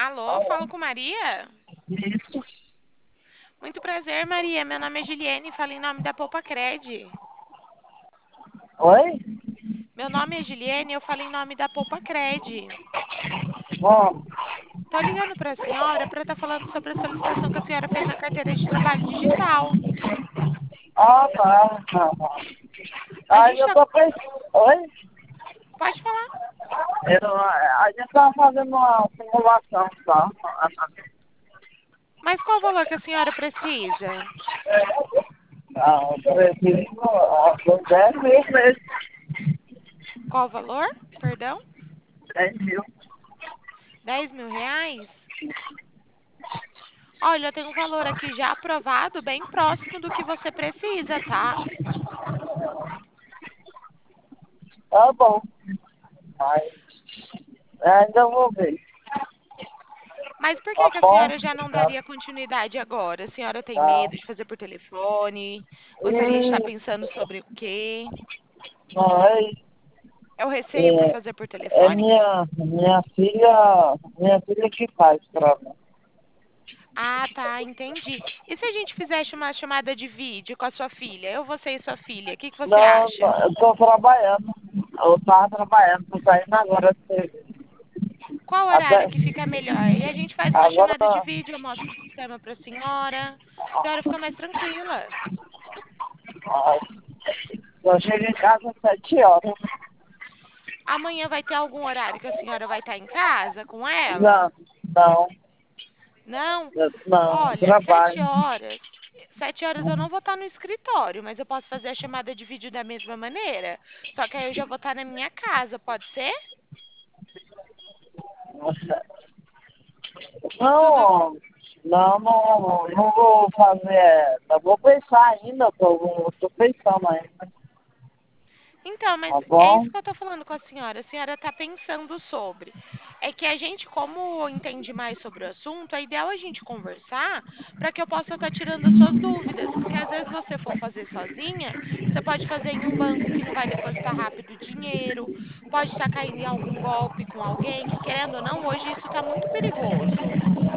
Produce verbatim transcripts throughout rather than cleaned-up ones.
Alô, Alô? falo com Maria? Isso. Muito prazer, Maria. Meu nome é Juliane, falo em nome da Poupa Cred. Oi? Meu nome é Juliane, eu falo em nome da Poupa Cred. Bom, Tô ligando para a senhora para estar falando sobre a solicitação que a senhora fez na carteira de trabalho digital. ah, tá. tá, tá. A Aí gente eu tá... tô pensando. Oi? Pode falar. Eu, a gente tá fazendo uma simulação, tá? Mas qual o valor que a senhora precisa? Ah, eu preciso ah, por dez mil meses. Qual o valor? Perdão? dez mil. Dez mil reais? Olha, eu tenho um valor aqui já aprovado, bem próximo do que você precisa, tá? Tá bom. Mas ainda vou ver. Mas por Tá que que a bom? senhora já não Tá. daria continuidade agora? A senhora tem Tá. medo de fazer por telefone? Gostaria de estar E pensando sobre o quê? nós, É o receio por é, fazer por é telefone? minha, minha filha, minha filha que faz pra mim. Ah, tá, entendi. E se a gente fizesse uma chamada de vídeo com a sua filha? Eu, você e sua filha, o que que você Não, acha? não, eu tô trabalhando. Eu tava trabalhando, tô saindo agora do serviço. Qual horário Até que fica melhor? E a gente faz uma chamada de agora, vídeo, eu mostro o sistema para a senhora. A senhora fica mais tranquila. ah, eu chego em casa às sete horas. Amanhã vai ter algum horário que a senhora vai estar em casa com ela? Não, não, Não? eu- não, Olha, sete trabalho. horas. Sete horas eu não vou estar no escritório, mas eu posso fazer a chamada de vídeo da mesma maneira. Só que aí eu já vou estar na minha casa, pode ser? Nossa. Tudo. Não, não, não, não vou fazer. Eu vou pensar ainda, tô, tô pensando ainda. Então, mas Tá é isso bom? que eu tô falando com a senhora. A senhora tá pensando sobre. É que a gente, como entende mais sobre o assunto, é ideal a gente conversar para que eu possa estar tirando as suas dúvidas. Porque às vezes você for fazer sozinha, você pode fazer em um banco que não vai depositar rápido o dinheiro, pode estar caindo em algum golpe com alguém, que querendo ou não, hoje isso está muito perigoso.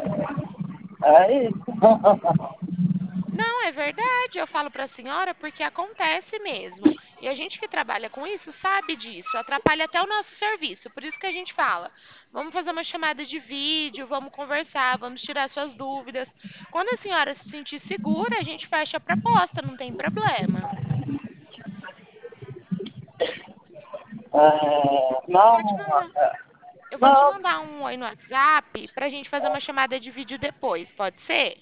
É isso. Não, é verdade. Eu falo para a senhora porque acontece mesmo. E a gente que trabalha com isso sabe disso. Atrapalha até o nosso serviço. Por isso que a gente fala: vamos fazer uma chamada de vídeo, vamos conversar, vamos tirar suas dúvidas. Quando a senhora se sentir segura, a gente fecha a proposta, não tem problema. É, Eu vou te não, mandar. é, Eu vou te não, mandar um oi no WhatsApp para a gente fazer uma chamada de vídeo depois, pode ser?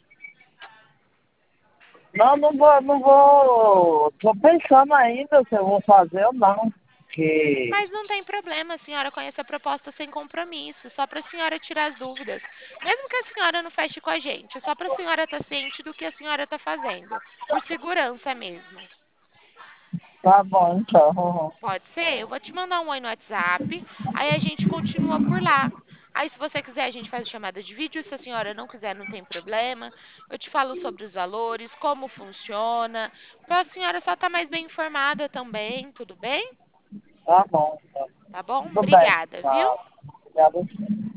não, não vou, não vou. Tô pensando ainda se eu vou fazer ou não. Que Mas não tem problema, a senhora conhece a proposta sem compromisso, só para a senhora tirar as dúvidas. Mesmo que a senhora não feche com a gente, é só para a senhora estar ciente do que a senhora está fazendo, por segurança mesmo. tá bom, então. Pode ser? Eu vou te mandar um oi no WhatsApp, aí a gente continua por lá. Aí, se você quiser, a gente faz chamada de vídeo. Se a senhora não quiser, não tem problema. Eu te falo sobre os valores, como funciona, para a senhora só estar mais bem informada também, tudo bem? Tá bom, então. Tá bom? Tudo bem. Obrigada, viu? Tá. Obrigado.